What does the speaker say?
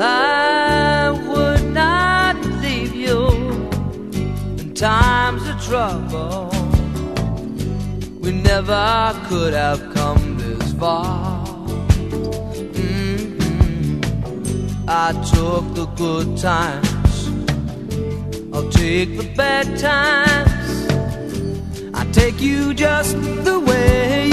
I would not leave you in times of trouble. We never could have come this far. I took the good times, I'll take the bad times. I take you just the way